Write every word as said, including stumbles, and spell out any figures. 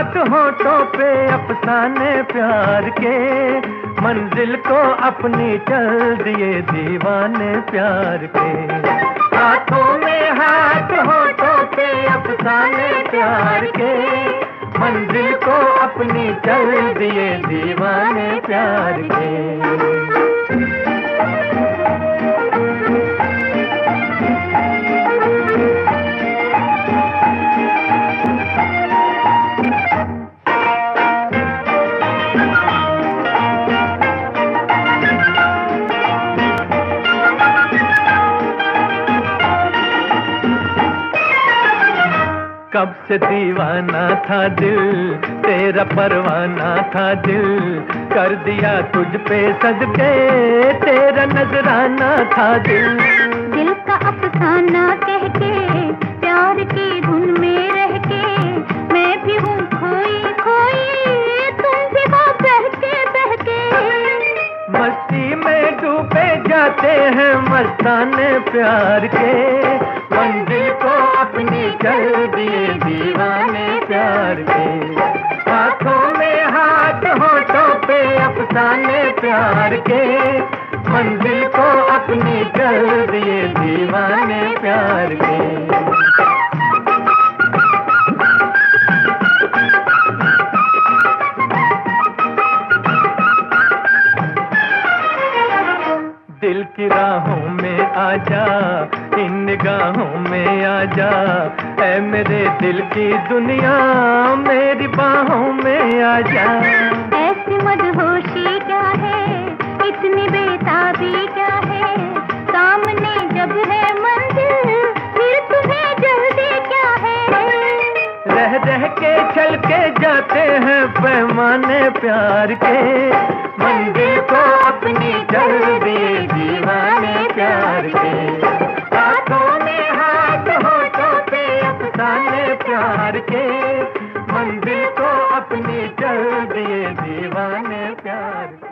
हाथ होठों पे अफसाने प्यार के, मंजिल को अपनी चल दिए दीवाने प्यार के। हाथों में हाथ होठों पे अफसाने प्यार के, मंजिल को अपनी चल दिए दीवाने प्यार के। कब से दीवाना था दिल, तेरा परवाना था दिल, कर दिया तुझ पे सदके तेरा नजराना था दिल। दिल का अफसाना कह के प्यार की धुन में रह के, मैं भी हूँ खोई खोई तुम भी वो बहके बहके। मस्ती में डूबे जाते हैं मस्ताने प्यार के, मंजिल को अपनी चल दिए दीवाने प्यार के। हाथों में हाथ होठों पे अफसाने प्यार के, मंजिल को अपनी चल दिए दीवाने प्यार के। दिल की राहों में आजा, इन निगाहों में आजा, ऐ मेरे दिल की दुनिया मेरी बाहों में आजा। ऐसी मदहोशी क्या है, इतनी बेताबी क्या है, सामने जब है मंजिल फिर तुम्हें जल्दी क्या है। रह रह के चल के जाते हैं पैमाने प्यार के, मंजिल को अपनी चल दिए दीवाने प्यार के। हाथों में हाथ होठों पे अफसाने प्यार के, मंजिल को अपनी चल दिए दीवाने प्यार के।